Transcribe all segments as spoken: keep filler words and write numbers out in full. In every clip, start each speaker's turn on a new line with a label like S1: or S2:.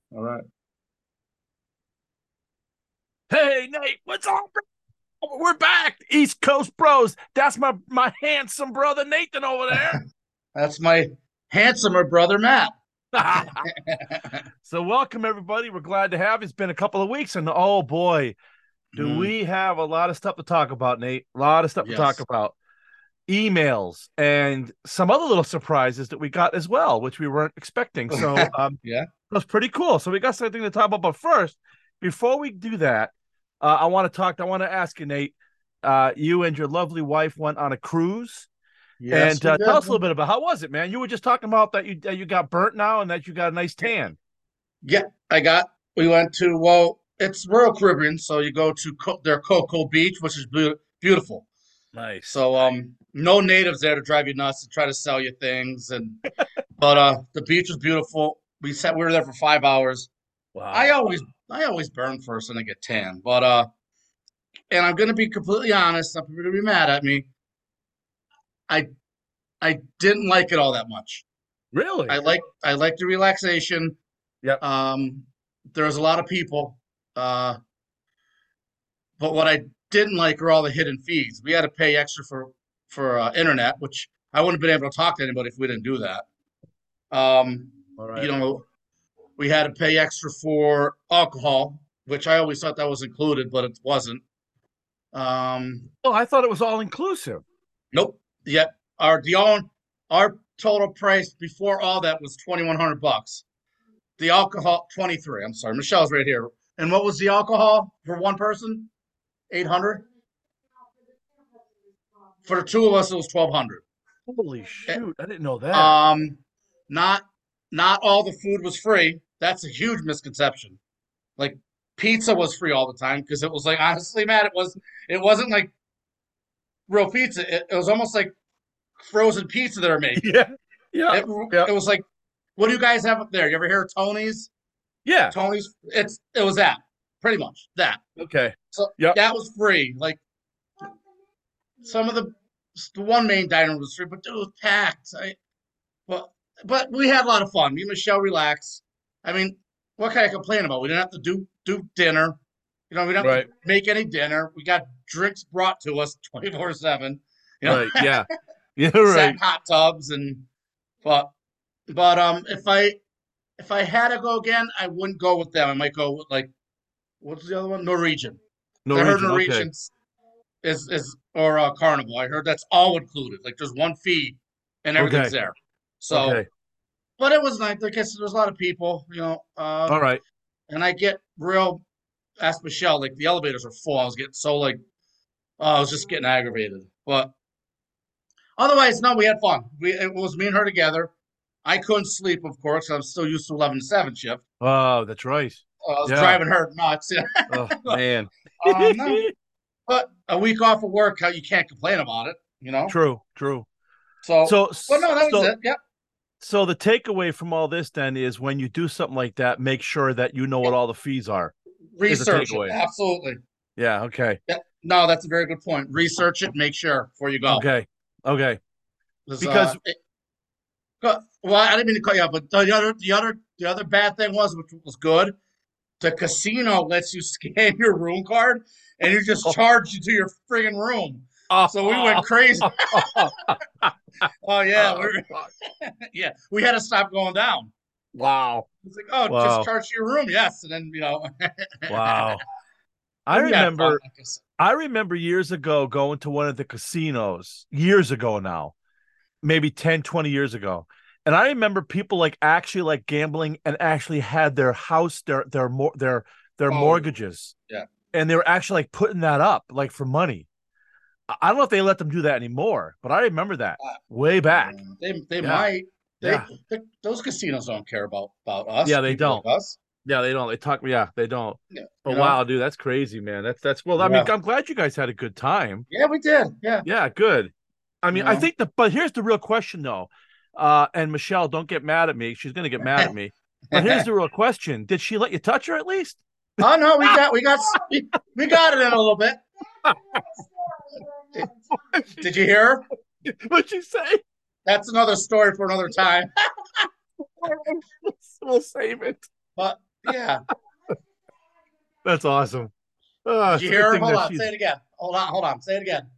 S1: All right.
S2: Hey Nate, what's up? Bro? We're back, East Coast Bros. That's my my handsome brother Nathan over
S1: That's my handsomer brother, Matt.
S2: there. So welcome everybody. We're glad to have you. It's been a couple of weeks, and oh boy, do
S1: Mm,
S2: we have a lot of stuff to talk about, Nate? A lot of stuff to talk
S1: yes.
S2: about. Emails and some other little surprises that we got as well, which we weren't expecting. So um,
S1: Yeah.
S2: it was pretty cool. So we got something to talk about. But first, before we do that, uh, I want to talk. I want to ask you, Nate. Uh, you and your lovely wife went on a cruise,
S1: Yes,
S2: and
S1: we
S2: uh, tell
S1: did.
S2: us a little bit about how was it, man? You were just talking about that you that you got burnt now and that you got a nice tan.
S1: Yeah, I got. We went to well, it's Royal Caribbean, so you go to Co- their Cocoa Beach, which is beau- beautiful.
S2: Nice.
S1: So um, no natives there to drive you nuts and try to sell you things, and but uh, the beach was beautiful. We sat. We were there for five hours. I
S2: Wow.
S1: always, I always burn first and I get tan, but uh, and I'm gonna be completely honest. Some people are gonna be mad at me. I I didn't like it all that much. I
S2: Really?
S1: like I like the relaxation.
S2: Yep.
S1: Um, there's a lot of people, uh, but what I didn't like are all the hidden fees. We had to pay extra for for uh, internet, which I wouldn't have been able to talk to anybody if we didn't do that. Um,
S2: All
S1: you
S2: right.
S1: know, we had to pay extra for alcohol, which I always thought that was included, but it wasn't. Um,
S2: Oh, I thought it was all inclusive.
S1: nope. Yet our the own our total price before all that was twenty one hundred bucks. The alcohol twenty three. I'm sorry, Michelle's right here. And what was the alcohol for one person? Eight hundred. For the two of us, it was twelve hundred.
S2: Holy shoot! I didn't know that.
S1: Um, not not all the food was free. That's a huge misconception. Like pizza was free all the time because it was like honestly, Matt, it was it wasn't like real pizza. It, it was almost like frozen pizza they were making.
S2: Yeah. Yeah.
S1: It
S2: Yeah.
S1: it was like, what do you guys have up there? You ever hear of Tony's?
S2: Yeah.
S1: Tony's. It's it was that pretty much that.
S2: Okay.
S1: So
S2: Yep.
S1: that was free. Like some of the the one main dining room was free, but it was packed. I, but but we had a lot of fun. Me and Michelle relaxed. I mean, what can I complain about? We didn't have to do do dinner. You know, we didn't have to
S2: Right.
S1: make any dinner. We got drinks brought to us twenty four seven. You know,
S2: Right. Yeah. Yeah.
S1: sat
S2: Right.
S1: in hot tubs and but but um if I if I had to go again, I wouldn't go with them. I might go with like what's the other one? Norwegian. I heard
S2: Norwegian. Okay.
S1: Norwegian's is is or uh, Carnival. I heard that's all included. Like there's one fee and everything's
S2: Okay.
S1: there. So,
S2: Okay.
S1: but it was nice. Like I said, there's a lot of people, you know, uh,
S2: All right.
S1: and I get real. Ask Michelle, like the elevators are full. I was getting so like, oh, I was just getting aggravated. But otherwise, no, we had fun. We it was me and her together. I couldn't sleep, of course. I'm still used to eleven to seven shift.
S2: Oh, that's right.
S1: Uh, I was
S2: Yeah.
S1: driving her nuts.
S2: Oh man.
S1: um, no, but a week off of work, how you can't complain about it, you know.
S2: True. True.
S1: So,
S2: So
S1: but no, that was
S2: so
S1: it. Yep.
S2: so the takeaway from all this then is when you do something like that, make sure that you know
S1: Yeah.
S2: what all the fees are. Is a
S1: Research it.
S2: takeaway.
S1: Absolutely.
S2: Yeah. Okay.
S1: Yeah. No, that's a very good point. Research it. Make sure before you go.
S2: Okay. Okay.
S1: Because uh,
S2: Because
S1: it, well, I didn't mean to cut you off, but the other, the other, the other bad thing was, which was good, the casino lets you scan your room card, and you just
S2: oh,
S1: charge you to your friggin' room.
S2: oh,
S1: So we went
S2: oh,
S1: crazy.
S2: oh, oh,
S1: Oh yeah,
S2: oh,
S1: we're
S2: fuck.
S1: yeah, we had to stop going down.
S2: Wow.
S1: It's like, oh, just
S2: Wow.
S1: charge your room, yes, and then you know,
S2: Wow. I
S1: but we had fun.
S2: remember
S1: Like I said.
S2: I remember years ago going to one of the casinos, years ago now, maybe ten, twenty years ago. And I remember people like actually like gambling and actually had their house, their their more their their
S1: Oh
S2: mortgages.
S1: yeah,
S2: And they were actually like putting that up like for money. I don't know if they let them do that anymore, but I remember that
S1: uh,
S2: way back.
S1: yeah. They they
S2: Yeah.
S1: might they,
S2: Yeah.
S1: they those casinos don't care about about us
S2: Yeah, they
S1: people like
S2: don't.
S1: us.
S2: Yeah, they don't. They talk. Yeah, they don't.
S1: Yeah, you
S2: But
S1: know.
S2: wow, dude, that's crazy, man. That's that's well. I mean,
S1: Yeah,
S2: I'm glad you guys had a good time.
S1: yeah, we did. Yeah,
S2: Yeah, good. I
S1: you
S2: mean, I
S1: know.
S2: think the but here's the real question though. Uh, and Michelle, don't get mad at me. She's gonna get mad at me. But here's the real question: did she let you touch her at least?
S1: Oh no, we got we got we, we got it in a little bit. Did, did you hear her?
S2: What'd she say?
S1: That's another story for another time.
S2: We'll save it.
S1: But Yeah.
S2: That's awesome. Oh,
S1: Did
S2: it's
S1: you
S2: a good
S1: hear her?
S2: thing
S1: Hold
S2: that
S1: on. Say
S2: she's.
S1: it again. Hold on. Hold on. Say it again.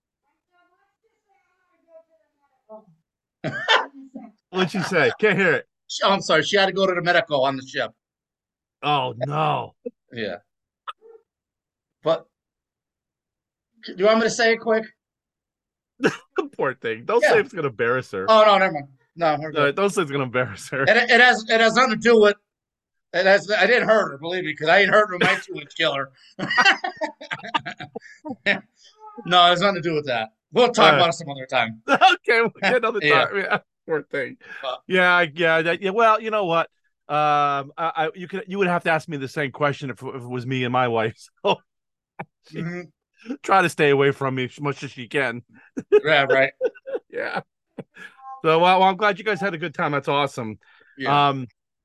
S2: What'd she say? Can't hear it.
S1: Oh, I'm sorry. She had to go to the medical on the ship.
S2: Oh no.
S1: Yeah. But do you want me to say it quick?
S2: Poor thing. Don't say
S1: Yeah.
S2: it's gonna embarrass her.
S1: Oh no, never mind. No, we're
S2: No,
S1: good.
S2: don't say it's gonna embarrass her.
S1: And it, it has it has nothing to do with it has I didn't hurt her, believe me, because I ain't hurt her with my two inch killer. No, it has nothing to do with that. We'll talk
S2: Uh,
S1: about it some other time.
S2: okay, we'll get another
S1: Yeah.
S2: time. Yeah, poor thing.
S1: But,
S2: Yeah, yeah, that, yeah. Well, you know what? Um, I, I you could you would have to ask me the same question if, if it was me and my wife. So
S1: mhm.
S2: try to stay away from me as much as she can.
S1: Yeah, right.
S2: Yeah. So well, well, I'm glad you guys had a good time. That's awesome.
S1: Yeah.
S2: Um,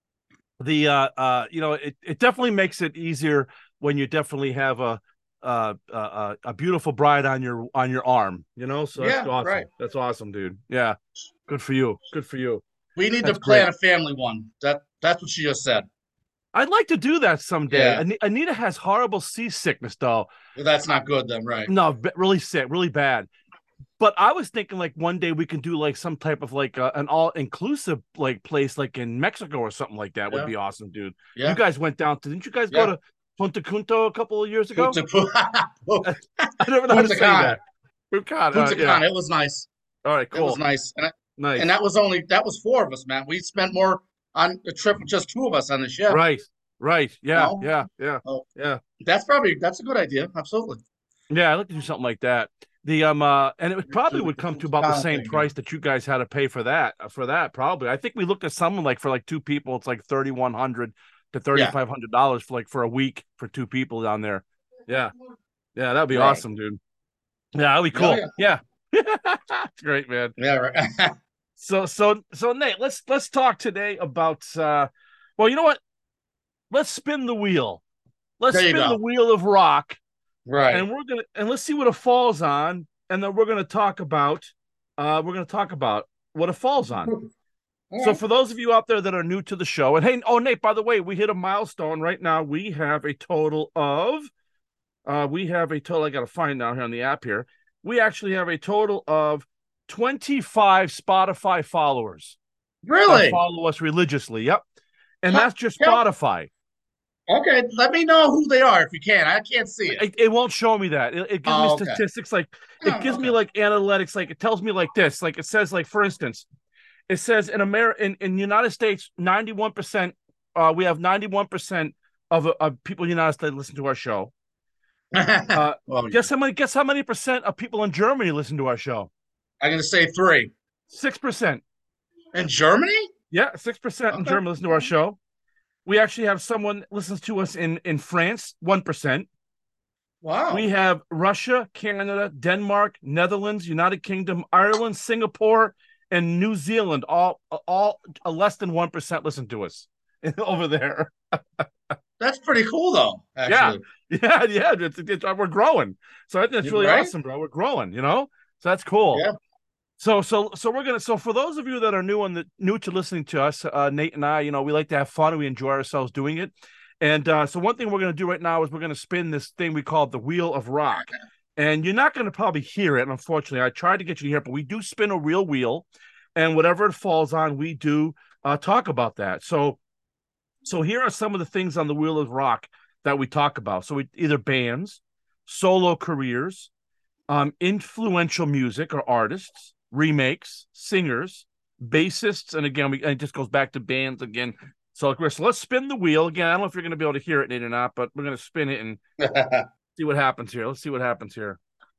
S2: the uh, uh, you know, it it definitely makes it easier when you definitely have a uh, a a beautiful bride on your on your arm. You know, so that's
S1: Yeah, right.
S2: awesome. That's awesome, dude. Yeah, good for you. Good for you.
S1: We need to
S2: That's
S1: plan
S2: great.
S1: a family one. That that's what she just said.
S2: I'd like to do that someday.
S1: Yeah.
S2: Ani- Anita has horrible seasickness, though.
S1: Well, that's
S2: I,
S1: not good then, right?
S2: no, really sick, really bad. But I was thinking like one day we can do like some type of like uh, an all inclusive like place like in Mexico or something like that would
S1: Yeah.
S2: be awesome, dude. You
S1: Yeah.
S2: guys went down to didn't you guys go
S1: Yeah.
S2: to Punta Cunto a couple of years ago?
S1: Punta Punta
S2: I never know how to
S1: Punta
S2: say
S1: Cana.
S2: that. Punta, uh,
S1: Punta
S2: yeah.
S1: Cana. It was nice.
S2: All right,
S1: It was
S2: cool.
S1: nice. And, I, and
S2: Nice.
S1: that was only that was four of us, man. We spent more on the trip with just two of us on the ship.
S2: Right. Right. Yeah.
S1: No.
S2: Yeah. Yeah.
S1: Oh,
S2: Yeah.
S1: that's probably that's a good idea. Absolutely.
S2: Yeah, I'd like to do something like that. The um uh and it would
S1: To
S2: probably
S1: the
S2: would come to
S1: Punta
S2: about the
S1: Cana
S2: same
S1: thing, yeah.
S2: price that you guys had to pay for that uh, for that probably. I think we looked at something like for like two people, it's like thirty one hundred to thirty
S1: Yeah.
S2: five hundred dollars for like for a week for two people down there. Yeah, yeah, that'd be
S1: Right.
S2: awesome, dude. Yeah, that'd be
S1: Yeah.
S2: cool.
S1: Yeah.
S2: Yeah, it's great, man.
S1: Yeah. Right.
S2: So so so Nate, let's let's talk today about uh, well, you know what? Let's spin the wheel. Let's
S1: There you
S2: spin the
S1: go.
S2: wheel of rock
S1: Right.
S2: and we're gonna and let's see what it falls on, and then we're gonna talk about uh we're gonna talk about what it falls on.
S1: All
S2: So
S1: right.
S2: for those of you out there that are new to the show, and hey, oh Nate, by the way, we hit a milestone right now. We have a total of uh we have a total. I gotta find now here on the app here. We actually have a total of twenty-five Spotify followers that
S1: Really?
S2: follow us religiously. Yep. And
S1: Huh,
S2: that's just
S1: yeah.
S2: Spotify.
S1: Okay. Let me know who they are if you can. I can't see it.
S2: It, it won't show me that. It, it gives me
S1: Oh, okay.
S2: statistics like it
S1: Oh,
S2: gives me
S1: okay.
S2: like analytics. Like it tells me like this. Like it says like for instance, it says in America in in United States, ninety one percent. Uh, we have ninety one percent of of people in the United States listen to our show. Uh,
S1: Well,
S2: guess how many? Guess how many percent of people in Germany listen to our show?
S1: I'm gonna say three.
S2: Six percent.
S1: In Germany?
S2: Yeah, six percent in
S1: Okay.
S2: Germany listen to our show. We actually have someone that listens to us in in France, one percent.
S1: Wow.
S2: We have Russia, Canada, Denmark, Netherlands, United Kingdom, Ireland, Singapore, and New Zealand. All all uh, less than one percent listen to us over there.
S1: That's pretty cool, though.
S2: Yeah,
S1: Actually,
S2: yeah, yeah. It's, it's, we're growing, so I think it's
S1: You
S2: really
S1: right?
S2: awesome, bro. We're growing, you know. So that's cool.
S1: Yeah.
S2: So so so we're gonna. So for those of you that are new on the new to listening to us, uh, Nate and I, you know, we like to have fun and we enjoy ourselves doing it. And uh, so one thing we're gonna do right now is we're gonna spin this thing we call the Wheel of Rock. And you're not gonna probably hear it. Unfortunately, I tried to get you to hear it, but we do spin a real wheel, and whatever it falls on, we do uh, talk about that. So so here are some of the things on the Wheel of Rock that we talk about. So we either bands, solo careers, um, influential music or artists, remakes, singers, bassists, and again, we, and it just goes back to bands again. So, Chris, let's spin the wheel again. I don't know if you're going to be able to hear it, Nate, or not, but we're going to spin it and see what happens here. Let's see what happens here.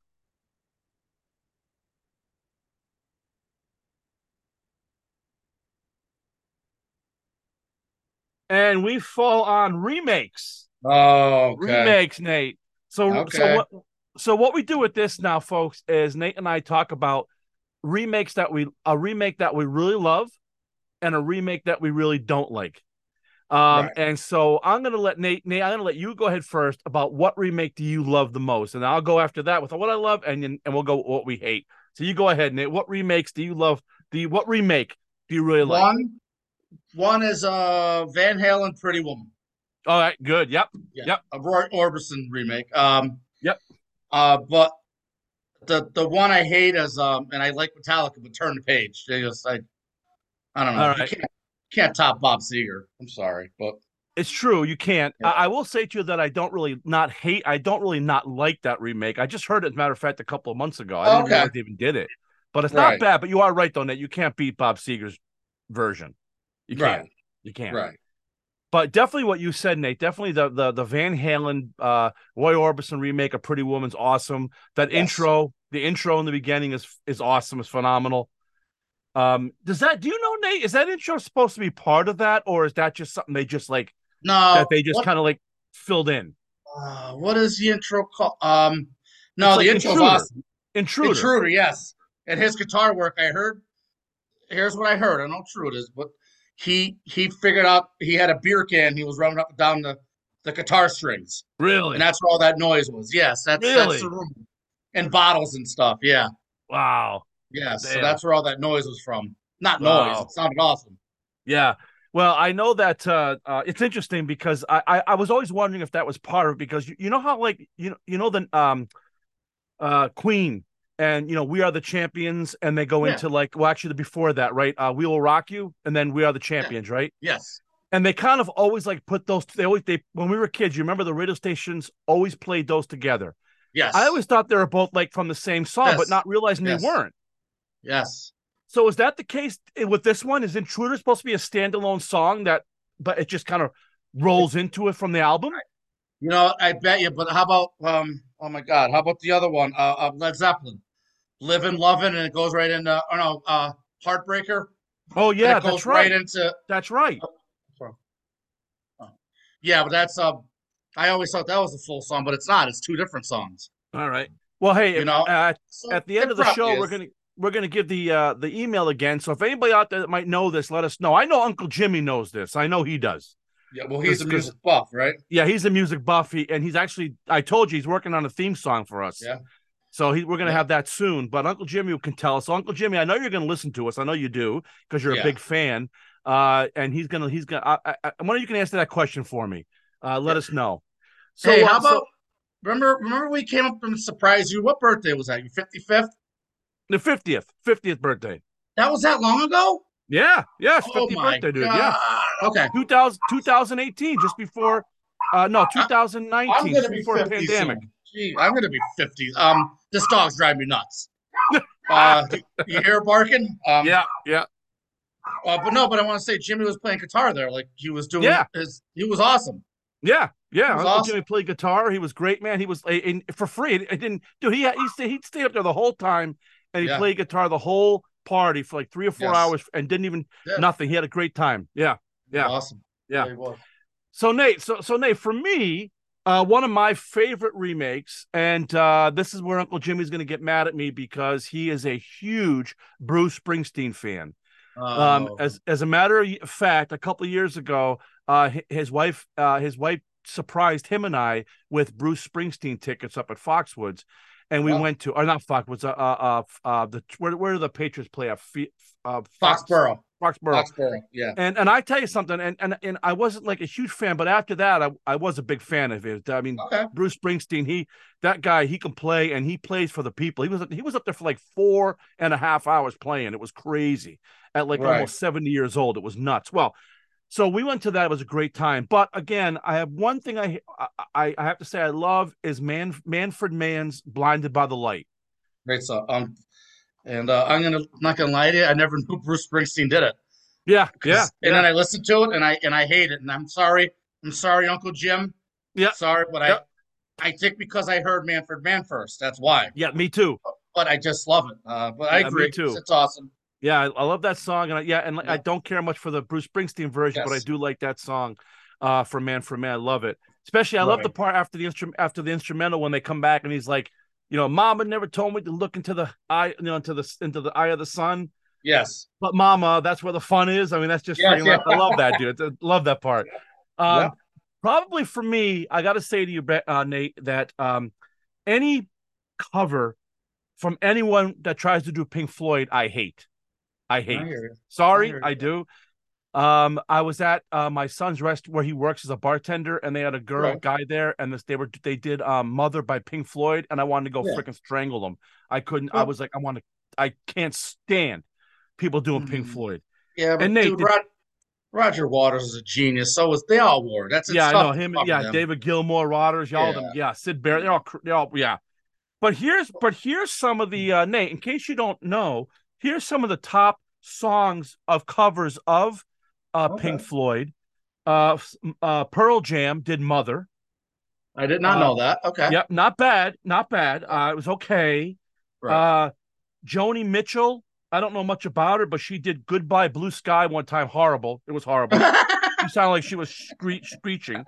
S2: And we fall on remakes.
S1: Oh, okay.
S2: Remakes, Nate. So, so
S1: Okay.
S2: what? So what we do with this now, folks, is Nate and I talk about remakes that we a remake that we really love and a remake that we really don't like. Um,
S1: Right.
S2: and so I'm gonna let Nate, Nate, I'm gonna let you go ahead first about what remake do you love the most, and I'll go after that with what I love, and and we'll go with what we hate. So you go ahead, Nate. What remakes do you love? Do you what remake do you really like?
S1: One. One is uh Van Halen, Pretty Woman.
S2: All right, good. Yep,
S1: Yeah,
S2: yep,
S1: a Roy Orbison remake. Um,
S2: yep.
S1: uh, but the the one I hate is um, and I like Metallica, but Turn the Page. They just I I don't
S2: All
S1: know. You
S2: right.
S1: can't can't top Bob Seger. I'm sorry, but
S2: It's true. You can't.
S1: yeah.
S2: I, I will say to you that I don't really not hate. I don't really not like that remake. I just heard it, as a matter of fact, a couple of months ago. I didn't even
S1: Okay,
S2: realize they even did it. But it's not
S1: right,
S2: bad. But you are right, though, Nate. You can't beat Bob Seger's version. You can't.
S1: right,
S2: You can't.
S1: right.
S2: But definitely what you said, Nate. Definitely the the the Van Halen, uh, Roy Orbison remake of Pretty Woman's awesome. That
S1: Yes.
S2: intro, the intro in the beginning is is awesome. It's phenomenal. Um, does that? Do you know, Nate? Is that intro supposed to be part of that, or is that just something they just like that
S1: No,
S2: they just
S1: what
S2: kind of like filled in?
S1: uh, what is the intro called? Um,
S2: It's
S1: no, the
S2: like
S1: intro's
S2: Intruder.
S1: awesome.
S2: Intruder.
S1: Intruder, yes. And his guitar work, I heard. Here's what I heard. I don't know true it is, but he he figured out he had a beer can. He was running up and down the the guitar strings, and
S2: Really?
S1: that's where all that noise was. Yes, that's that's the
S2: Really?
S1: room and bottles and stuff. Yeah,
S2: Wow.
S1: yes. So
S2: Damn.
S1: that's where all that noise was from. Not noise. It
S2: Wow.
S1: sounded awesome.
S2: Yeah. Well, I know that uh, uh, it's interesting because I, I I was always wondering if that was part of it because you, you know how like you know you know the um uh Queen and you know We Are the Champions and they go
S1: Yeah,
S2: into like well actually before that right uh We Will Rock You and then We Are the
S1: yeah,
S2: Champions right
S1: yes,
S2: and they kind of always like put those they always they when we were kids you remember the radio stations always played those together. I
S1: yes,
S2: always thought they were both like from the same song but
S1: yes,
S2: not realizing they
S1: yes,
S2: weren't.
S1: yes.
S2: So is that the case with this one? Is Intruder supposed to be a standalone song that, but it just kind of rolls into it from the album?
S1: You know, I bet you. But how about um? Oh my God, how about the other one? Uh, uh Led Zeppelin, "Living, Loving," and it goes right into. Oh no, uh, "Heartbreaker,"
S2: Oh
S1: and
S2: yeah,
S1: it goes
S2: that's
S1: right
S2: right.
S1: into.
S2: That's right.
S1: Oh, yeah, but that's uh. I always thought that was a full song, but it's not. It's two different songs.
S2: All right. Well, hey,
S1: You
S2: if,
S1: know,
S2: uh,
S1: so
S2: at the end
S1: it
S2: of the
S1: probably
S2: show, we're
S1: is.
S2: gonna we're gonna give the uh, the email again. So if anybody out there that might know this, let us know. I know Uncle Jimmy knows this. I know he does.
S1: Yeah, well, he's
S2: Because
S1: a
S2: because
S1: music buff, right?
S2: yeah, he's a music buffy, and he's actually I told you he's working on a theme song for us.
S1: Yeah,
S2: So he, we're going to
S1: yeah,
S2: have that soon. But Uncle Jimmy can tell us. So Uncle Jimmy, I know you're going to listen to us. I know you do because you're a
S1: yeah,
S2: big fan. Uh, and he's gonna he's gonna. I, I, I wonder you can answer that question for me. Uh, let
S1: yeah.
S2: us know.
S1: Hey,
S2: So
S1: how
S2: uh, so
S1: about remember? Remember we came up and surprised you. What birthday was that? Your fifty-fifth?
S2: the fiftieth fiftieth birthday.
S1: That was that long ago?
S2: Yeah, yes,
S1: Oh
S2: fiftieth
S1: my
S2: birthday, dude. Yeah,
S1: God. Okay.
S2: two thousand, two thousand eighteen, just before. Uh, no,
S1: I, I'm
S2: two thousand nineteen,
S1: gonna
S2: just
S1: be
S2: before
S1: fifty
S2: pandemic.
S1: soon. Gee, I'm gonna be fifty. Um, this dog's driving me nuts. Uh, you, you hear it barking? Um,
S2: Yeah, yeah,
S1: uh, but no, but I want to say Jimmy was playing guitar there. Like he was doing
S2: yeah.
S1: his, he was awesome.
S2: Yeah,
S1: He
S2: yeah.
S1: was
S2: Uncle Jimmy
S1: awesome.
S2: played guitar. He was great, man. He was in, for free. It didn't, dude. He he stay, he'd stay up there the whole time, and he
S1: Yeah.
S2: played guitar the whole party for like three or four
S1: Yes.
S2: hours, and didn't even
S1: Yeah.
S2: nothing. He had a great time. Yeah,
S1: He was
S2: yeah,
S1: awesome.
S2: yeah.
S1: Yeah, he was.
S2: So Nate, so so Nate, for me, uh, one of my favorite remakes, and uh, this is where Uncle Jimmy's going to get mad at me because he is a huge Bruce Springsteen fan. Um,
S1: Oh,
S2: as as a matter of fact, a couple of years ago, uh, his wife uh, his wife surprised him and I with Bruce Springsteen tickets up at Foxwoods, and we
S1: wow.
S2: went to or not Foxwoods, uh, uh, uh, uh the where where do the Patriots play at uh, Fox
S1: Foxborough.
S2: Foxborough.
S1: Foxborough. Yeah.
S2: And and I tell you something, and and and I wasn't like a huge fan, but after that, I, I was a big fan of his. I mean,
S1: Okay.
S2: Bruce Springsteen, he that guy, he can play and he plays for the people. He was he was up there for like four and a half hours playing. It was crazy at like
S1: Right.
S2: almost seventy years old. It was nuts. Well, so we went to that. It was a great time. But again, I have one thing I I, I have to say I love is Man Manfred Mann's "Blinded by the Light."
S1: Great song. Um, and uh, I'm gonna not gonna lie to you. I never knew Bruce Springsteen did it.
S2: Yeah, yeah,
S1: Because and then
S2: yeah,
S1: I listened to it and I and I hate it. And I'm sorry. I'm sorry, Uncle Jim.
S2: yeah,
S1: Sorry, but I
S2: yeah,
S1: I think because I heard Manfred Mann first. That's why.
S2: yeah. Me too.
S1: But I just love it. Uh, but I
S2: Yeah, me
S1: agree. It's,
S2: too.
S1: it's awesome.
S2: Yeah, I, I love that song, and I, yeah, and I
S1: Yeah.
S2: don't care much for the Bruce Springsteen version, but I
S1: Yes.
S2: do like that song, uh, for Man for Man. I love it, especially I love the
S1: Right.
S2: part after the instrument after the instrumental when they come back and he's like, you know, Mama never told me to look into the eye, you know, into the into the eye of the sun,
S1: Yes.
S2: but Mama, that's where the fun is. I mean, that's just
S1: Yes.
S2: freaking.
S1: Yeah.
S2: I love that, dude. I love that part.
S1: Yeah.
S2: Um, probably for me, I got to say to you, uh, Nate, that um, any cover from anyone that tries to do Pink Floyd, I hate. I
S1: I
S2: hate.
S1: hear you. I
S2: Sorry,
S1: hear
S2: I
S1: you.
S2: do. Um, I was at uh, my son's rest where he works as a bartender, and they had a girl
S1: Right.
S2: guy there, and this they were they did um, "Mother" by Pink Floyd, and I wanted to go
S1: Yeah.
S2: freaking strangle them. I couldn't. I
S1: Well,
S2: was like, I want to. I can't stand people doing Pink
S1: mm,
S2: Floyd.
S1: yeah,
S2: And
S1: but
S2: Nate,
S1: dude,
S2: did,
S1: Rod, Roger Waters is a genius. So was they all were. That's it's
S2: yeah, I
S1: tough
S2: know
S1: to
S2: him.
S1: cover
S2: Yeah,
S1: them.
S2: David Gilmour, Rodgers, y'all of them.
S1: Yeah.
S2: Yeah, Sid Barrett. They're all. They're all. Yeah. But here's but here's some of the uh, Nate. In case you don't know, here's some of the top songs of covers of uh, Pink
S1: Okay.
S2: Floyd. Uh, uh, Pearl Jam did "Mother."
S1: I did not
S2: Uh,
S1: know that. Okay.
S2: yep, not bad, not bad. Uh, it was okay.
S1: Right.
S2: Uh, Joni Mitchell. I don't know much about her, but she did "Goodbye Blue Sky" one time. Horrible. It was horrible. She sounded like she was scree- screeching.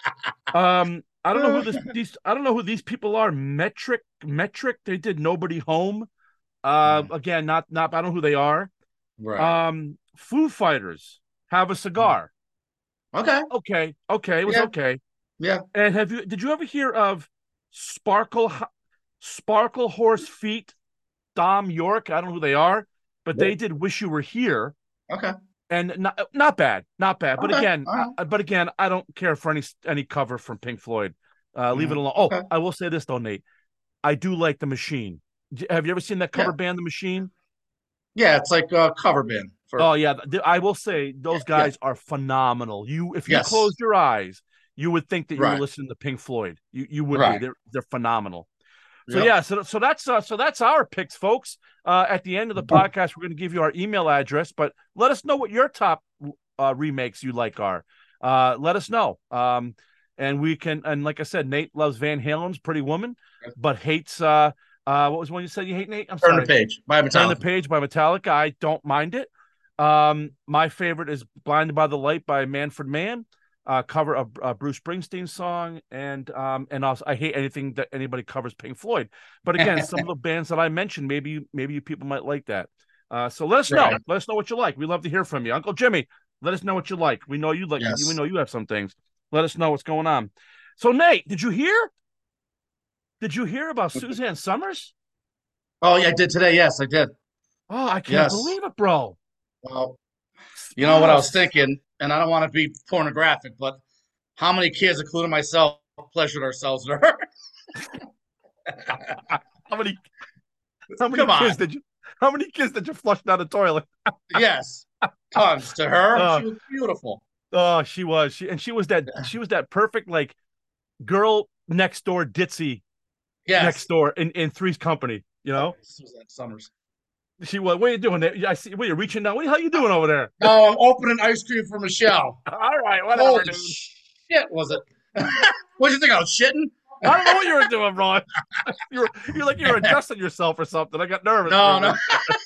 S2: Um, I don't know who this these I don't know who these people are. Metric Metric. They did "Nobody Home." Uh, again, not not I don't know who they are.
S1: Right.
S2: Um, Foo Fighters, "Have a Cigar."
S1: Okay.
S2: Okay, okay, it was
S1: Yeah.
S2: okay.
S1: Yeah.
S2: And have you did you ever hear of Sparkle Sparkle Horse Feet, Dom York? I don't know who they are, but they
S1: Nope.
S2: did "Wish You Were Here,"
S1: Okay.
S2: and not not bad, not bad. But
S1: Okay.
S2: again,
S1: All right.
S2: I, but again, I don't care for any any cover from Pink Floyd. Uh, leave it
S1: Mhm.
S2: alone. Oh,
S1: Okay.
S2: I will say this though, Nate. I do like The Machine. Have you ever seen that cover
S1: Yeah.
S2: band, The Machine?
S1: Yeah. It's like a cover band for.
S2: Oh yeah, I will say
S1: Yeah.
S2: those
S1: Yeah.
S2: guys are phenomenal. You, if you
S1: Yes.
S2: closed your eyes, you would think that you were
S1: Right.
S2: listening to Pink Floyd. You you would be.
S1: Right.
S2: They're they're phenomenal. So
S1: Yep.
S2: yeah, so so that's uh, so that's our picks, folks. Uh, at the end of the podcast, we're going to give you our email address, but let us know what your top uh, remakes you like are. Uh, let us know. Um, and we can, and like I said, Nate loves Van Halen's "Pretty Woman," but hates uh, uh, what was one you said you hate, Nate? I'm
S1: Turn the
S2: sorry.
S1: page by
S2: Turn the
S1: Metallica.
S2: Page by Metallica. I don't mind it. Um, my favorite is "Blinded by the Light" by Manfred Mann, uh, cover of uh, Bruce Springsteen song, and um, and also I hate anything that anybody covers Pink Floyd. But again, some of the bands that I mentioned, maybe maybe you people might like that. Uh, so let us know.
S1: Right.
S2: Let us know what you like. We love to hear from you, Uncle Jimmy. Let us know what you like. We know you like. We
S1: Yes.
S2: know you have some things. Let us know what's going on. So Nate, did you hear? Did you hear about Suzanne Summers?
S1: Oh, yeah, I did today. Yes, I did.
S2: Oh, I can't
S1: Yes.
S2: believe it, bro.
S1: Well, you know what I
S2: Oh,
S1: was thinking, and I don't want to be pornographic, but how many kids, including myself, pleasured ourselves with her?
S2: how many how many
S1: Come
S2: kids
S1: on.
S2: did you how many kids did you flush down the toilet?
S1: Yes. Tons to her.
S2: Uh,
S1: She was beautiful.
S2: oh, she was. She and she was that she was that perfect like girl next door ditzy next
S1: Yes.
S2: door in, in Three's Company, you know?
S1: Suzanne Summers.
S2: She was, what are you doing there? I see what you're reaching down. What the hell are you doing over there?
S1: No, I'm opening ice cream for Michelle.
S2: All right, whatever,
S1: Holy
S2: dude.
S1: shit, was it? What did you think I was shitting?
S2: I don't know what you were doing, bro. You're you're like you're adjusting yourself or something. I got nervous.
S1: No, no.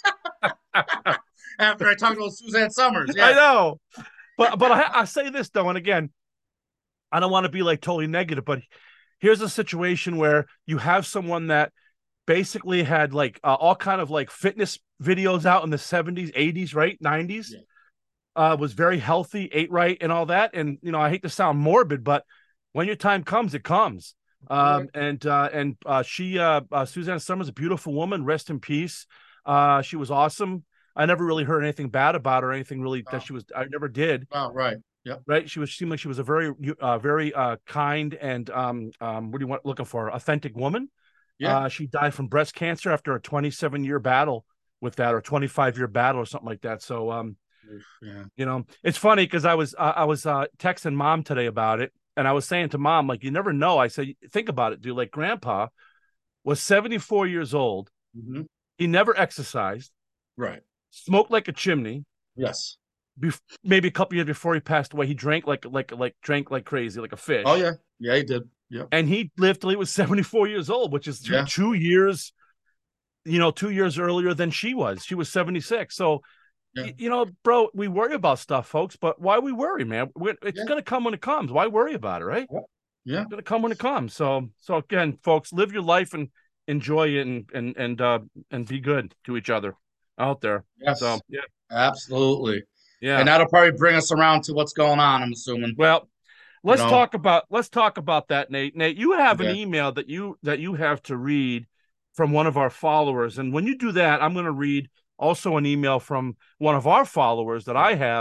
S1: After I talked about Suzanne Summers,
S2: I
S1: yeah.
S2: know. But but I, I say this though, and again, I don't want to be like totally negative, but here's a situation where you have someone that basically had like uh, all kind of like fitness videos out in the seventies, eighties, right? nineties.
S1: Yeah.
S2: Uh, was very healthy, ate right, and all that. And you know, I hate to sound morbid, but when your time comes, it comes. Um, and uh, and uh, she, uh, uh, Suzanne Summers, a beautiful woman. Rest in peace. Uh, she was awesome. I never really heard anything bad about her, anything really
S1: Oh,
S2: that she was. I never did.
S1: oh, right. Yep.
S2: Right? She was seemed like she was a very, uh, very uh, kind and um, um, what do you want looking for? Authentic woman.
S1: Yeah.
S2: Uh, she died from breast cancer after a twenty-seven year battle with that, or twenty-five year battle, or something like that. So, um,
S1: Yeah.
S2: you know, it's funny because I was uh, I was uh, texting mom today about it, and I was saying to mom, like, you never know. I said, think about it, dude. Like, grandpa was seventy-four years old.
S1: Mm-hmm.
S2: He never exercised,
S1: Right.
S2: smoked like a chimney.
S1: Yes.
S2: Bef- maybe a couple years before he passed away, he drank like like like drank like crazy, like a fish.
S1: Oh, yeah. Yeah, he did. Yep.
S2: And he lived till he was seventy-four years old, which is two,
S1: Yeah.
S2: two years, you know, two years earlier than she was. She was seventy-six. So,
S1: Yeah.
S2: y- you know, bro, we worry about stuff, folks, but why we worry, man? We're, it's
S1: Yeah.
S2: going to come when it comes. Why worry about it, right?
S1: Yeah.
S2: It's going to come when it comes. So, so again, folks, live your life and enjoy it and, and, and, uh, and be good to each other out there.
S1: Yes.
S2: So, yeah.
S1: Absolutely.
S2: Yeah.
S1: And that'll probably bring us around to what's going on, I'm assuming.
S2: Well, let's
S1: know?
S2: talk about let's talk about that, Nate. Nate, you have an
S1: Okay.
S2: email that you that you have to read from one of our followers, and when you do that, I'm going to read also an email from one of our followers that I have.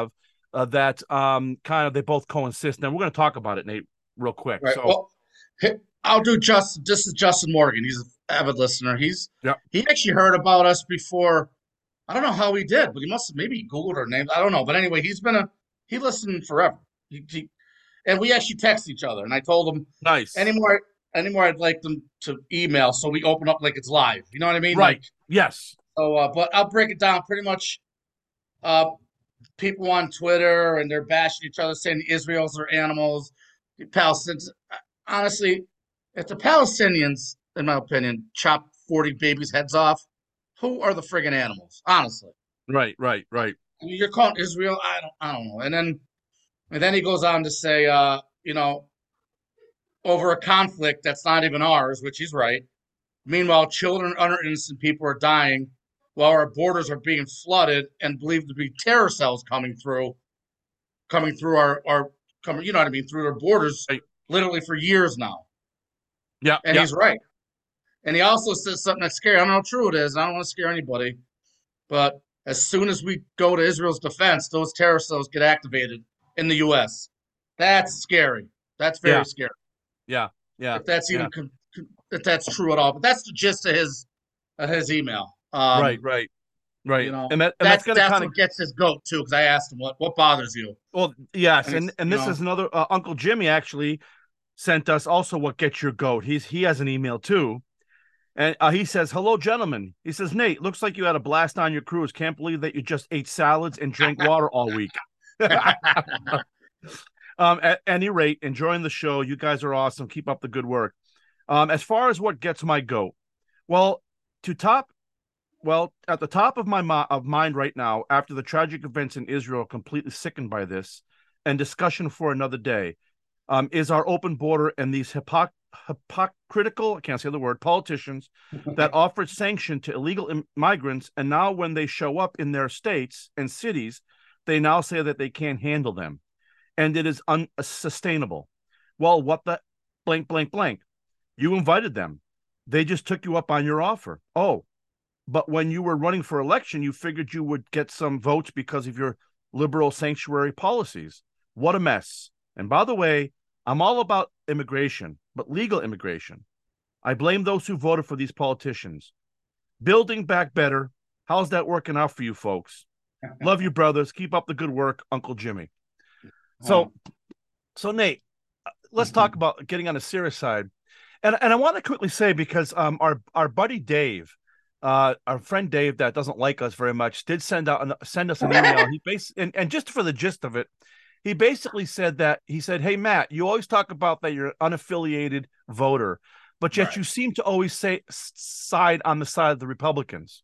S2: uh, that um, kind of they both coincide. And we're going to talk about it, Nate, real quick.
S1: Right.
S2: So,
S1: Well, hi- I'll do Justin. This is Justin Morgan. He's an avid listener. He's
S2: yeah,
S1: he actually heard about us before. I don't know how he did, but he must have maybe Googled our names. I don't know. But anyway, he's been a he listened forever. He, he and we actually text each other. And I told him
S2: nice.
S1: anymore anymore I'd like them to email so we open up like it's live. You know what I mean?
S2: Right.
S1: Like
S2: Yes.
S1: so. Uh, but I'll break it down pretty much. Uh, People on Twitter and they're bashing each other, saying the Israelis are animals. The Palestinians, honestly, if the Palestinians, in my opinion, chop forty babies' heads off, who are the friggin' animals? Honestly,
S2: Right. Right. Right.
S1: I mean, you're calling Israel. I don't. I don't know. And then, and then he goes on to say, uh, you know, over a conflict that's not even ours, which he's right. Meanwhile, children and other innocent people are dying while our borders are being flooded and believed to be terror cells coming through coming through our our coming, you know what I mean, through their borders
S2: Right.
S1: literally for years now.
S2: Yeah.
S1: And
S2: Yeah.
S1: he's right. And he also says something that's scary. I don't know how true it is. I don't want to scare anybody. But as soon as we go to Israel's defense, those terror cells get activated in the U S. That's scary. That's
S2: Yeah.
S1: very scary.
S2: Yeah. Yeah.
S1: If that's
S2: Yeah.
S1: even if that's true at all. But that's the gist of his of his email.
S2: Right.
S1: Um,
S2: Right.
S1: you
S2: Right.
S1: know,
S2: And that and that's
S1: that's
S2: going to
S1: that's
S2: kind of
S1: what gets his goat too. Because I asked him what what bothers you,
S2: well, yes,
S1: and
S2: and
S1: he's
S2: and
S1: you
S2: this
S1: know
S2: is another uh, Uncle Jimmy actually sent us also what gets your goat. He's he has an email too. And uh, he says, "Hello, gentlemen." He says, "Nate, looks like you had a blast on your cruise. Can't believe that you just ate salads and drank water all week." um, at any rate, enjoying the show. You guys are awesome. Keep up the good work. Um, as far as what gets my goat, well, to top, well, at the top of my mo- of mind right now, after the tragic events in Israel, completely sickened by this, and discussion for another day, um, is our open border and these hypoc- hypocritical, I can't say the word, politicians that offered sanction to illegal Im- migrants. And now when they show up in their states and cities, they now say that they can't handle them. And it is unsustainable. Well, what the blank, blank, blank. You invited them. They just took you up on your offer. Oh, but when you were running for election, you figured you would get some votes because of your liberal sanctuary policies. What a mess. And by the way, I'm all about immigration, but legal immigration. I blame those who voted for these politicians. Building back better. How's that working out for you folks? Love you, brothers. Keep up the good work, Uncle Jimmy. So, so Nate, let's talk about getting on a serious side. And and I want to quickly say because um our our buddy Dave, uh our friend Dave that doesn't like us very much did send out an, send us an email. He bas- and, and just for the gist of it, he basically said that he said, "Hey Matt, you always talk about that you're an unaffiliated voter, but yet
S1: right.
S2: you seem to always say side on the side of the Republicans."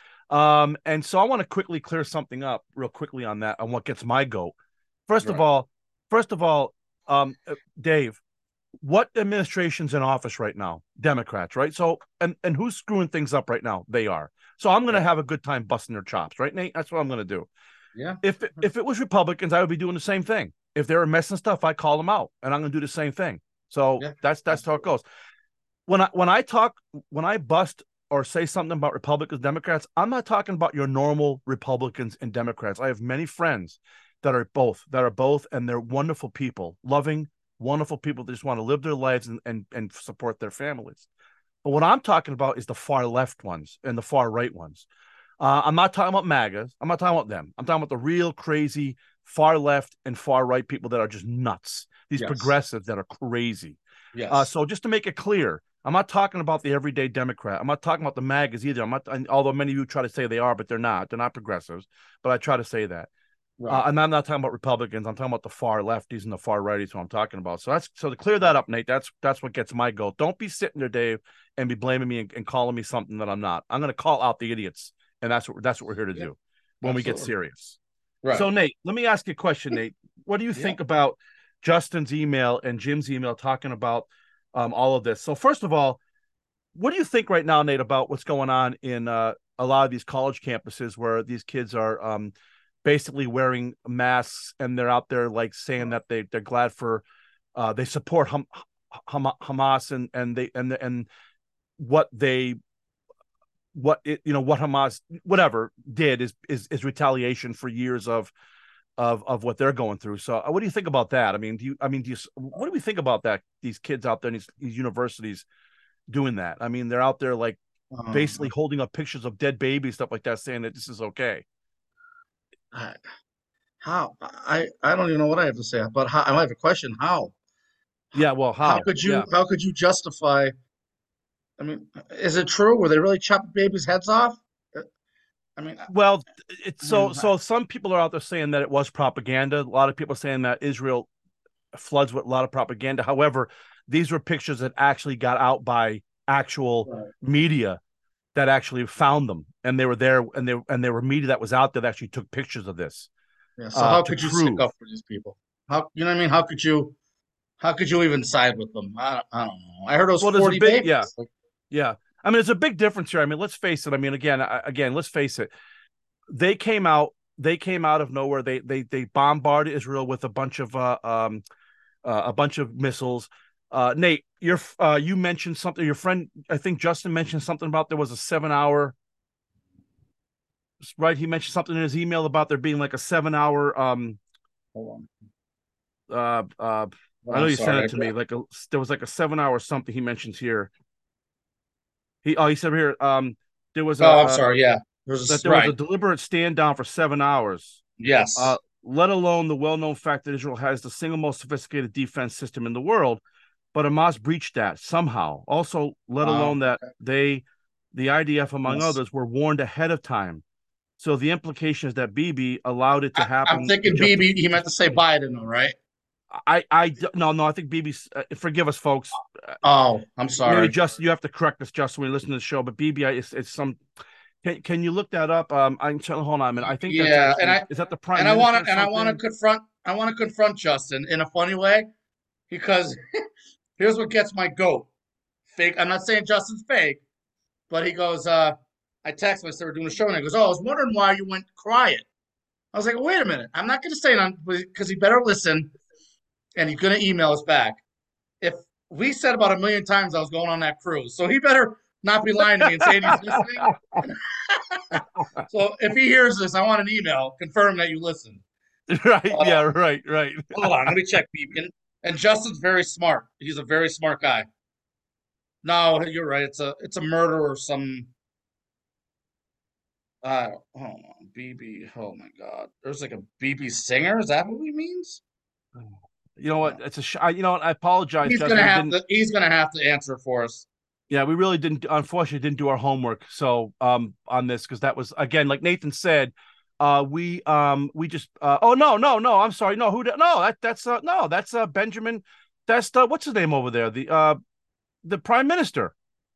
S2: Um, and so I want to quickly clear something up real quickly on that on what gets my goat. First of
S1: Right.
S2: all, first of all, um, uh, Dave, what administration's in office right now? Democrats, right? So, and and who's screwing things up right now? They are. So I'm going to
S1: Right.
S2: have a good time busting their chops, right, Nate? That's what I'm going to do.
S1: Yeah.
S2: If it, if it was Republicans, I would be doing the same thing. If they were messing stuff, I call them out, and I'm going to do the same thing. So
S1: Yeah.
S2: that's that's how it
S1: Absolutely.
S2: goes. When I when I talk when I bust or say something about Republicans, Democrats, I'm not talking about your normal Republicans and Democrats. I have many friends that are both that are both, and they're wonderful people, loving, wonderful people that just want to live their lives and and, and support their families. But what I'm talking about is the far left ones and the far right ones. Uh, I'm not talking about MAGAs. I'm not talking about them. I'm talking about the real crazy far left and far right people that are just nuts. These
S1: Yes.
S2: progressives that are crazy. Uh,
S1: Yes.
S2: so just to make it clear, I'm not talking about the everyday Democrat. I'm not talking about the MAGAs either. I'm not, although many of you try to say they are, but they're not. They're not progressives. But I try to say that. Uh,
S1: Right.
S2: and I'm not talking about Republicans. I'm talking about the far lefties and the far righties. Who I'm talking about. So that's so to clear that up, Nate. That's that's what gets my goal. Don't be sitting there, Dave, and be blaming me and, and calling me something that I'm not. I'm going to call out the idiots, and that's what that's what we're here to
S1: Yeah.
S2: do when we get
S1: Absolutely.
S2: serious.
S1: Right.
S2: So, Nate, let me ask you a question, Nate. What do you
S1: Yeah.
S2: think about Justin's email and Jim's email talking about um, all of this? So, first of all, what do you think right now, Nate, about what's going on in uh, a lot of these college campuses where these kids are um, basically wearing masks and they're out there like saying that they they're glad for uh, they support Ham- Ham- Hamas and and they and and what they what it, you know what Hamas whatever did is is is retaliation for years of of of what they're going through. So, uh, what do you think about that? I mean, do you? I mean, do you? What do we think about that? These kids out there in these, these universities doing that. I mean, they're out there like basically
S1: Um,
S2: holding up pictures of dead babies, stuff like that, saying that this is okay.
S1: I, how I I don't even know what I have to say, but how, I have a question. How
S2: Yeah. Well,
S1: how
S2: how?
S1: could you
S2: Yeah.
S1: how could you justify? I mean, is it true? Were they really chopping babies' heads off? Uh, I mean, I
S2: Well, it's
S1: I
S2: so
S1: mean,
S2: so. Some people are out there saying that it was propaganda. A lot of people are saying that Israel floods with a lot of propaganda. However, these were pictures that actually got out by actual
S1: right.
S2: media that actually found them, and they were there, and they and there were media that was out there that actually took pictures of this
S1: Yeah. So
S2: uh,
S1: how
S2: to
S1: could you stick
S2: prove.
S1: up for these people? How you know what I mean? How could you how could you even side with them? I I don't know. I heard it was
S2: Well, there's a
S1: forty
S2: big yeah,
S1: babies. Like,
S2: yeah. I mean, there's a big difference here. I mean, let's face it. I mean, again, again, let's face it. They came out. They came out of nowhere. They they they bombarded Israel with a bunch of uh, um uh, a bunch of missiles. Uh, Nate, your uh, you mentioned something. Your friend, I think Justin mentioned something about there was a seven hour. Right, he mentioned something in his email about there being like a seven hour. Um,
S1: hold
S2: uh, uh,
S1: on.
S2: I know
S1: I'm
S2: you sent
S1: sorry.
S2: it to me. Like a there was like a seven hour something he mentions here. He oh he said here um there was a
S1: Oh, I'm
S2: uh,
S1: sorry. Yeah. There's a
S2: that
S1: s
S2: there was a
S1: right.
S2: deliberate stand down for seven hours. Uh,
S1: Yes.
S2: let alone the well known fact that Israel has the single most sophisticated defense system in the world. But Hamas breached that somehow. Also, let
S1: Wow.
S2: alone that
S1: Okay.
S2: they, the I D F, among
S1: Yes.
S2: others, were warned ahead of time. So the implication is that Bibi allowed it to
S1: I, I'm
S2: happen
S1: thinking
S2: just to,
S1: B B. He meant
S2: just
S1: to say Biden, though, right?
S2: I I no no I think Bibi's uh, forgive us folks. Uh,
S1: Oh, I'm
S2: maybe
S1: sorry.
S2: just you have to correct us just when you listen to the show. But Bibi it's it's some. Can, can you look that up? Um, I can tell. Hold on a minute. I think that's
S1: Yeah, and
S2: actually
S1: I
S2: is that the prime
S1: and I want
S2: minister or
S1: to and I want to
S2: something?
S1: confront I want to confront Justin in a funny way because here's what gets my goat. Fake. I'm not saying Justin's fake, but he goes, uh, I text him, I said we're doing a show, and he goes, oh, I was wondering why you went quiet. I was like, wait a minute, I'm not going to say it on because he better listen, and he's going to email us back. If we said about a million times I was going on that cruise, so he better not be lying to me and saying he's listening. So if he hears this, I want an email confirm that you listened.
S2: Right.
S1: But
S2: Yeah.
S1: um,
S2: Right. Right.
S1: hold on, let me check, Beacon. And Justin's very smart. He's a very smart guy. No, you're right. It's a it's a murder or some. Uh, hold on, B B. Oh my God, there's like a B B singer. Is that what he means?
S2: You know what?
S1: Oh.
S2: It's a. Sh- I, you know what? I apologize,
S1: He's
S2: Justin.
S1: gonna
S2: We
S1: have
S2: didn't.
S1: to. He's gonna have to answer for us.
S2: Yeah, we really didn't. Unfortunately, didn't do our homework. So um on this because that was again like Nathan said. Uh, we um we just. Uh, oh no no no! I'm sorry. No who? No that that's uh no that's uh Benjamin. That's the what's his name over there? The uh the prime minister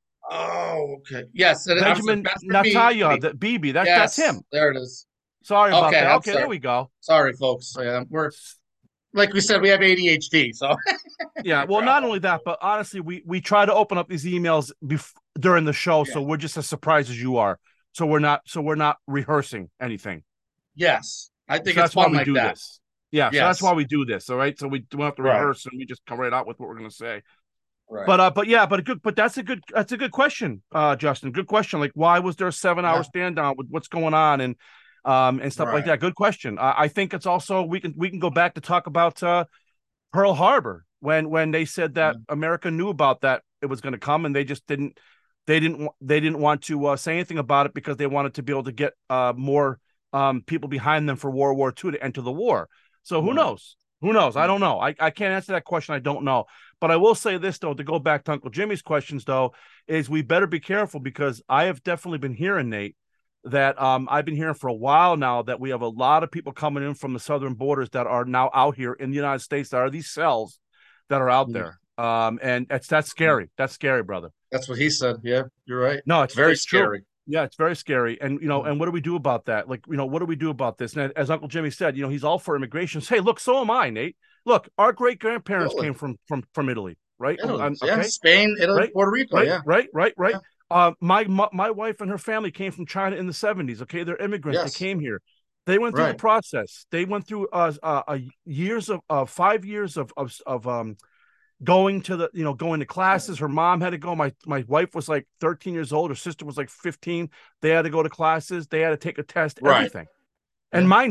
S1: Oh, okay. Yes, it- I'm sorry.
S2: Benjamin
S1: That's for me.
S2: Natalia. The Bibi. That's that's
S1: Yes,
S2: him.
S1: there it is.
S2: Sorry about
S1: Okay,
S2: that.
S1: I'm
S2: Okay, there
S1: sorry.
S2: we go.
S1: Sorry, folks. Yeah, we're like we said, we have A D H D, so
S2: Yeah,
S1: we're
S2: well, not
S1: traveling.
S2: only that, but honestly, we we try to open up these emails bef- during the show,
S1: Yeah.
S2: so we're just as surprised as you are. So we're not so we're not rehearsing anything.
S1: Yes, I think
S2: So
S1: it's
S2: that's why
S1: fun
S2: we
S1: like
S2: do
S1: that.
S2: this. Yeah, so that's why
S1: Yes.
S2: we do this. All right, so we don't have to
S1: Right.
S2: rehearse and we just come right out with what we're going to say.
S1: Right.
S2: But uh, but yeah, but a good, but that's a good that's a good question, uh, Justin. Good question. Like, why was there a seven hour
S1: Yeah.
S2: stand down with what's going on and um and stuff like
S1: Right.
S2: that? Good question. I, I think it's also we can we can go back to talk about uh Pearl Harbor when when they said that
S1: Yeah.
S2: America knew about that it was going to come and they just didn't they didn't they didn't want to uh, say anything about it because they wanted to be able to get uh, more um, people behind them for World War Two to enter the war. So who
S1: Right.
S2: knows? Who knows? I
S1: Yeah.
S2: don't know. I, I can't answer that question. I don't know. But I will say this though, to go back to Uncle Jimmy's questions though, is we better be careful because I have definitely been hearing, Nate, that um, I've been hearing for a while now that we have a lot of people coming in from the southern borders that are now out here in the United States. That are these cells that are out
S1: Yeah.
S2: there, um, and it's that's scary. That's scary, brother.
S1: That's what he said. Yeah, you're right.
S2: No, it's
S1: Very
S2: it's true.
S1: scary.
S2: Yeah, it's very scary. And you know,
S1: Yeah.
S2: and what do we do about that? Like, you know, what do we do about this? And as Uncle Jimmy said, you know, he's all for immigration. Hey, look, so am I, Nate. Look, our great grandparents
S1: Totally.
S2: came from from from Italy, right?
S1: Italy.
S2: Um,
S1: Yeah.
S2: okay,
S1: Spain, Italy,
S2: right,
S1: Puerto Rico.
S2: right,
S1: Yeah.
S2: right, right, right.
S1: Yeah.
S2: Uh, my, my my wife and her family came from China in the seventies. Okay, they're immigrants. They
S1: Yes.
S2: came here. They went through the
S1: Right.
S2: process. They went through uh, uh, uh years of uh, five years of of of um going to the you know going to
S1: Right.
S2: classes. Her mom had to go. My my wife was like thirteen years old. Her sister was like fifteen. They had to go to classes. They had to take a test.
S1: Right.
S2: Everything. And
S1: Yeah.
S2: mind you,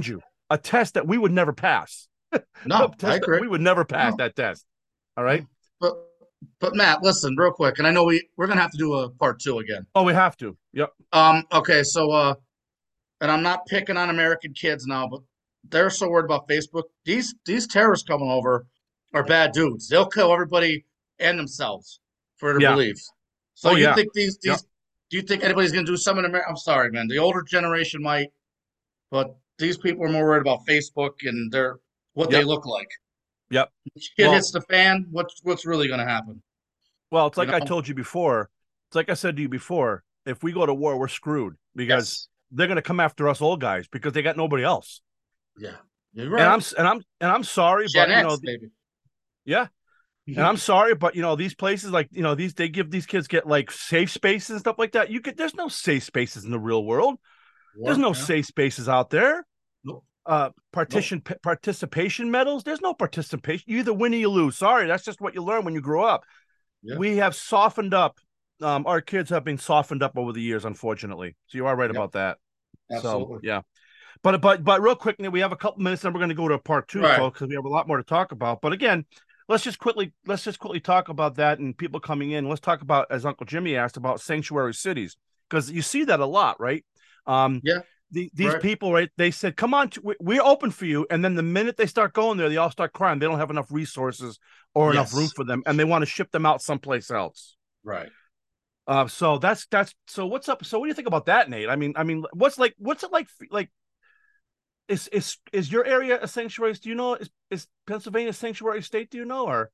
S2: a test that we would never pass. A
S1: No, I
S2: test that
S1: agree.
S2: we would never pass
S1: No,
S2: that test. All right.
S1: but but Matt, listen real quick, and I know we we're gonna have to do a part two again.
S2: Oh, we have to. Yep.
S1: Um, okay, so uh, and I'm not picking on American kids now, but they're so worried about Facebook. These these terrorists coming over are bad dudes. They'll kill everybody and themselves for their
S2: Yeah.
S1: beliefs. So
S2: Oh,
S1: you
S2: yeah.
S1: think these
S2: Yep.
S1: these do you think anybody's gonna do something in America? I'm sorry, man. The older generation might, but these people are more worried about Facebook and their what they
S2: Yep.
S1: look like.
S2: Yep.
S1: Shit
S2: Well,
S1: hits the fan. What's what's really gonna happen?
S2: well, it's
S1: You
S2: like I
S1: know?
S2: told you before. It's like I said to you before. If we go to war, we're screwed because
S1: Yes.
S2: they're going to come after us old guys because they got nobody else.
S1: Yeah. You're
S2: And
S1: right.
S2: I'm and I'm and I'm sorry,
S1: Gen
S2: but you know,
S1: X, baby.
S2: yeah. And I'm sorry, but you know, these places like you know these they give these kids get like safe spaces and stuff like that. You could there's no safe spaces in the real world. There's
S1: War,
S2: no
S1: yeah.
S2: safe spaces out there.
S1: Nope.
S2: Uh,
S1: Nope.
S2: partition p- participation medals. There's no participation. You either win or you lose. Sorry, that's just what you learn when you grow up.
S1: Yeah.
S2: We have softened up. Um, our kids have been softened up over the years, unfortunately. So you are right
S1: Yep.
S2: about that. So
S1: Absolutely.
S2: yeah, but but but real quick, we have a couple minutes, and we're going to go to part two,
S1: Right.
S2: folks, because we have a lot more to talk about. But again, let's just quickly let's just quickly talk about that and people coming in. Let's talk about, as Uncle Jimmy asked, about sanctuary cities, because you see that a lot, right? Um,
S1: Yeah.
S2: the, these
S1: Right.
S2: people, right? They said, "Come on, we, we're open for you," and then the minute they start going there, they all start crying. They don't have enough resources or enough room
S1: Yes.
S2: for them, and they want to ship them out someplace else.
S1: Right.
S2: Uh, so that's that's so. What's up? So what do you think about that, Nate? I mean, I mean, what's like, what's it like? Like, is is is your area a sanctuary? Do you know? Is is Pennsylvania a sanctuary state? Do you know? Or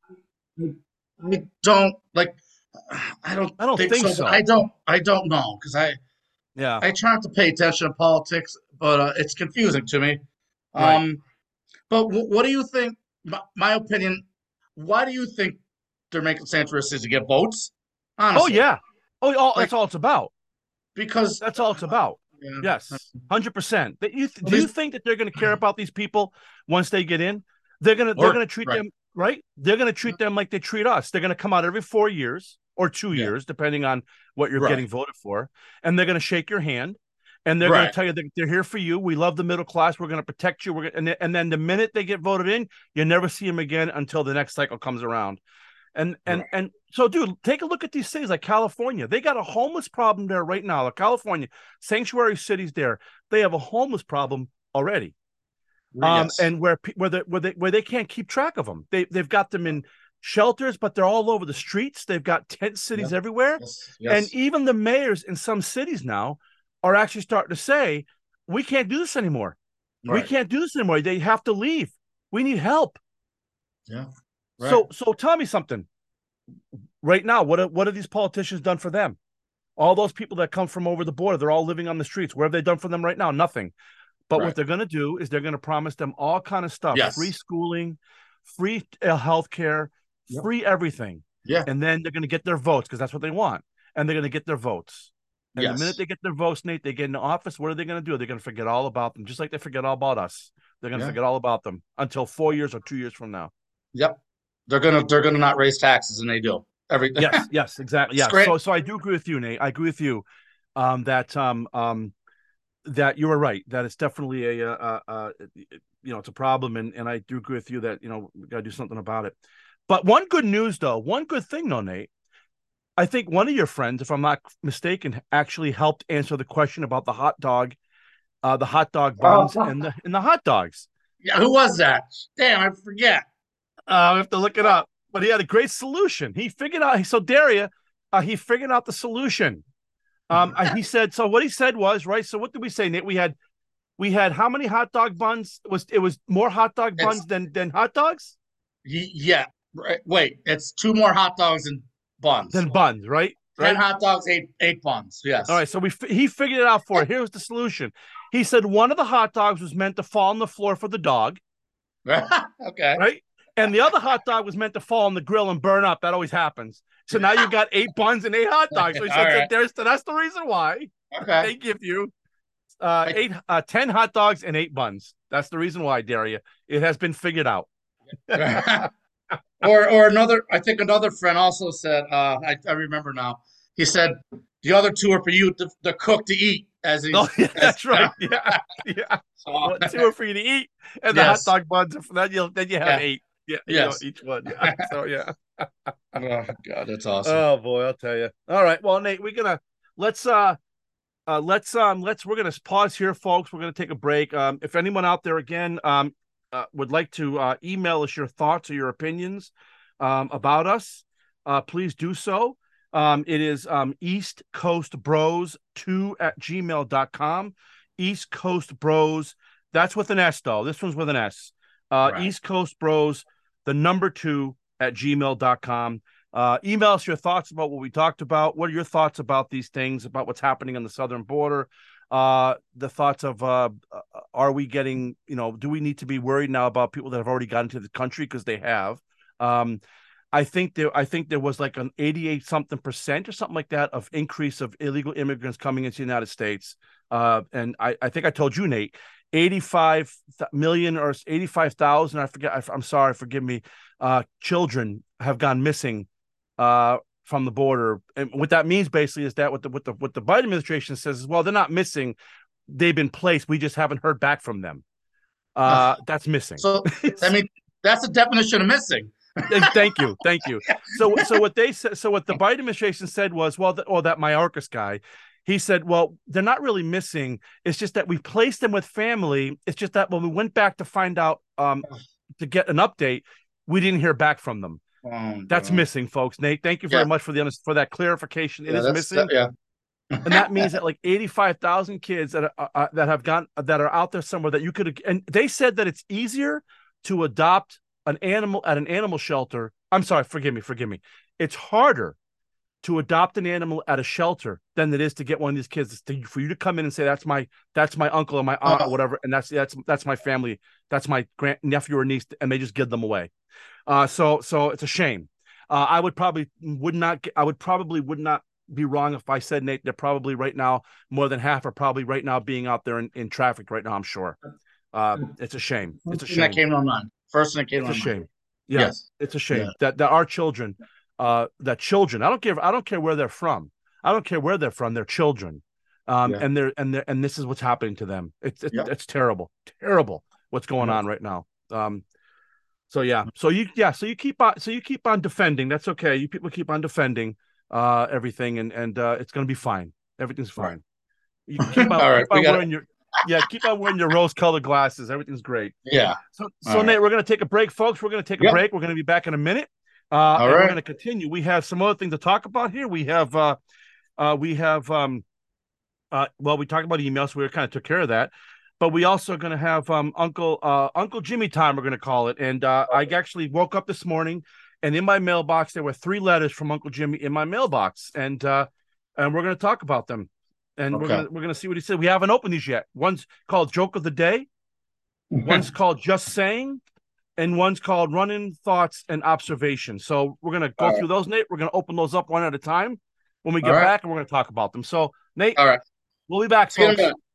S1: I don't like. I don't
S2: I don't
S1: think
S2: think
S1: so, but I
S2: so.
S1: don't. I don't know because I
S2: Yeah,
S1: I try not to pay attention to politics, but uh, it's confusing to me.
S2: right.
S1: Um, but w- what do you think? My, my opinion. Why do you think they're making sanctuary cities to get votes?
S2: Oh
S1: Honestly,
S2: yeah. Oh, all,
S1: like
S2: that's all it's about.
S1: because
S2: That's all it's about.
S1: yeah,
S2: Yes, hundred percent. That you
S1: well,
S2: do you
S1: these
S2: think that they're going to care about these people once they get in? They're gonna they're
S1: or
S2: gonna treat
S1: right.
S2: them right. They're gonna treat them like they treat us. They're gonna come out every four years or two
S1: Yeah.
S2: years, depending on what you're
S1: Right.
S2: getting voted for, and they're gonna shake your hand, and they're gonna
S1: Right.
S2: tell you that they're here for you. We love the middle class. We're gonna protect you. We're gonna, and and then the minute they get voted in, you never see them again until the next cycle comes around. And and
S1: Right.
S2: and so, dude, take a look at these cities like California. They got a homeless problem there right now. California, sanctuary cities there, they have a homeless problem already. Um,
S1: Yes.
S2: and where where they where they where they can't keep track of them. They they've got them in shelters, but they're all over the streets. They've got tent cities
S1: Yep.
S2: everywhere,
S1: Yes.
S2: and
S1: Yes.
S2: even the mayors in some cities now are actually starting to say, "We can't do this anymore. We
S1: Right.
S2: can't do this anymore. They have to leave. We need help."
S1: Yeah. Right.
S2: So so tell me something right now. What are, what have these politicians done for them? All those people that come from over the border, they're all living on the streets. What have they done for them right now? Nothing. But what
S1: Right.
S2: they're going to do is they're going to promise them all kind of stuff: free
S1: Yes.
S2: schooling, free uh, health care,
S1: Yep.
S2: free everything.
S1: Yeah.
S2: And then they're going to get their votes because that's what they want. And they're going to get their votes. And the minute
S1: Yes.
S2: they get their votes, Nate, they get into office. What are they going to do? They're going to forget all about them, just like they forget all about us. They're going to
S1: Yeah.
S2: forget all about them until four years or two years from now.
S1: Yep. They're gonna they're gonna not raise taxes, and they do everything.
S2: Yes, yes, exactly.
S1: It's
S2: Yeah.
S1: great.
S2: So, so I do agree with you, Nate. I agree with you um, that um, um, that you were right. That it's definitely a, uh, uh, you know, it's a problem, and and I do agree with you that you know we got to do something about it. But one good news, though, one good thing, though, Nate. I think one of your friends, if I'm not mistaken, actually helped answer the question about the hot dog, uh, the hot dog buns,
S1: Oh,
S2: and the and the hot dogs.
S1: yeah. Who was that? Damn, I forget.
S2: Uh, I have to look it up. But he had a great solution. He figured out. So Daria, uh, he figured out the solution. Um, uh, he said. So what he said was right. So what did we say, Nate? We had we had how many hot dog buns? It was it was more hot dog
S1: It's
S2: buns than than hot dogs
S1: yeah. Right. Wait, it's two more hot dogs and buns.
S2: than buns, right?
S1: Ten
S2: Right.
S1: hot dogs, eight eight buns.
S2: All
S1: Yes.
S2: right. So we he figured it out for it. Here's the solution. He said one of the hot dogs was meant to fall on the floor for the dog,
S1: Okay.
S2: right? And the other hot dog was meant to fall on the grill and burn up. That always happens. So now you got eight buns and eight hot dogs. So he
S1: All
S2: said
S1: right.
S2: there's that's the reason why
S1: Okay.
S2: they give you uh,
S1: I,
S2: eight, uh, ten hot dogs and eight buns. That's the reason why, Daria. It has been figured out.
S1: or or another. I think another friend also said. Uh, I I remember now. He said The other two are for you to, to cook to eat as
S2: Oh,
S1: he's
S2: yeah,
S1: as
S2: that's right. Yeah, yeah.
S1: so,
S2: Well, two are for you to eat, and the hot
S1: yes,
S2: dog buns. are for- Then you then you have
S1: yeah,
S2: eight. Yeah, you know
S1: yes.
S2: each one. Yeah. So yeah.
S1: Oh God, that's awesome.
S2: Oh boy, I'll tell you. All right. Well, Nate, we're gonna let's uh uh let's um let's we're gonna pause here, folks. We're gonna take a break. Um, if anyone out there again um uh, would like to uh, email us your thoughts or your opinions um about us, uh, please do so. Um, it is um East Coast Bros two at gmail dot com. East Coast Bros. That's with an S though. This one's with an S. Uh,
S1: Right.
S2: East Coast Bros, the number two at gmail dot com. Uh, email us your thoughts about what we talked about. What are your thoughts about these things, about what's happening on the southern border? Uh, the thoughts of uh, are we getting, you know, do we need to be worried now about people that have already gotten to the country because they have? Um, I think there, I think there was like an eighty-eight something percent or something like that of increase of illegal immigrants coming into the United States. Uh, and I, I think I told you, Nate, eighty-five million or eighty-five thousand. I forget. I, I'm sorry, forgive me. Uh, children have gone missing uh, from the border, and what that means basically is that what the what the what the Biden administration says is, well, they're not missing; they've been placed. We just haven't heard back from them.
S1: Uh,
S2: Uh, that's missing.
S1: so I mean, that's the definition of missing.
S2: Thank you, thank you. So, so what they said, so what the Biden administration said was, well, the, oh, that Mayorkas guy, he said, well, they're not really missing. It's just that we placed them with family. It's just that when we went back to find out, um, to get an update, we didn't hear back from them.
S1: Oh,
S2: That's
S1: God.
S2: missing, folks. Nate, thank you very
S1: Yeah,
S2: much for the for that clarification. It
S1: yeah,
S2: is
S1: that's
S2: missing,
S1: that, yeah.
S2: and that means that like eighty-five thousand kids that are, uh, that have gone that are out there somewhere that you could. And they said that it's easier to adopt an animal at an animal shelter. I'm sorry, forgive me, forgive me. It's harder to adopt an animal at a shelter than it is to get one of these kids to, for you to come in and say that's my that's my uncle or my aunt or
S1: Oh,
S2: whatever, and that's that's that's my family, that's my grand nephew or niece, and they just give them away. Uh, so so it's a shame. Uh, I would probably would not. I would probably would not be wrong if I said, Nate, they're probably right now more than half are probably right now being out there in, in traffic right now. I'm sure. Uh, it's a shame. It's
S1: first
S2: a
S1: thing that
S2: shame.
S1: came to my mind. First thing that came
S2: It's
S1: to
S2: a
S1: my mind.
S2: shame. Yeah,
S1: Yes.
S2: it's a
S1: Yeah.
S2: shame that that our children, uh, that children. I don't care. I don't care where they're from. I don't care where they're from. They're children, um,
S1: Yeah.
S2: and they're and they're and this is what's happening to them. It's it's,
S1: Yep.
S2: it's terrible, terrible. What's going
S1: Yep.
S2: on right now? Um, so yeah, so you yeah, so you keep on so you keep on defending. That's okay. You people keep on defending uh everything, and and uh, it's gonna be fine. Everything's
S1: All right.
S2: fine. You keep on
S1: All right.
S2: keep
S1: We
S2: on
S1: got it.
S2: wearing your yeah, keep on wearing your rose colored glasses. Everything's great.
S1: Yeah.
S2: So
S1: All
S2: so
S1: right.
S2: Nate, we're gonna take a break, folks. We're gonna take a
S1: Yep.
S2: break. We're gonna be back in a minute. Uh,
S1: All
S2: and we're
S1: right.
S2: gonna continue. We have some other things to talk about here. We have uh uh we have um uh well, we talked about emails, so we kind of took care of that. But we also are going to have um, Uncle uh, Uncle Jimmy time. We're going to call it. And uh, I actually woke up this morning, and in my mailbox there were three letters from Uncle Jimmy in my mailbox, and uh, and we're going to talk about them, and we're
S1: Okay.
S2: gonna we're gonna see what he said. We haven't opened these yet. One's called Joke of the Day, one's called Just Saying, and one's called Running Thoughts and Observation. So we're going to go
S1: All right.
S2: through those, Nate. We're going to open those up one at a time when we
S1: All
S2: get
S1: right.
S2: back, and we're going to talk about them. So Nate,
S1: All right.
S2: we'll be back,
S1: See you in a
S2: folks.
S1: minute.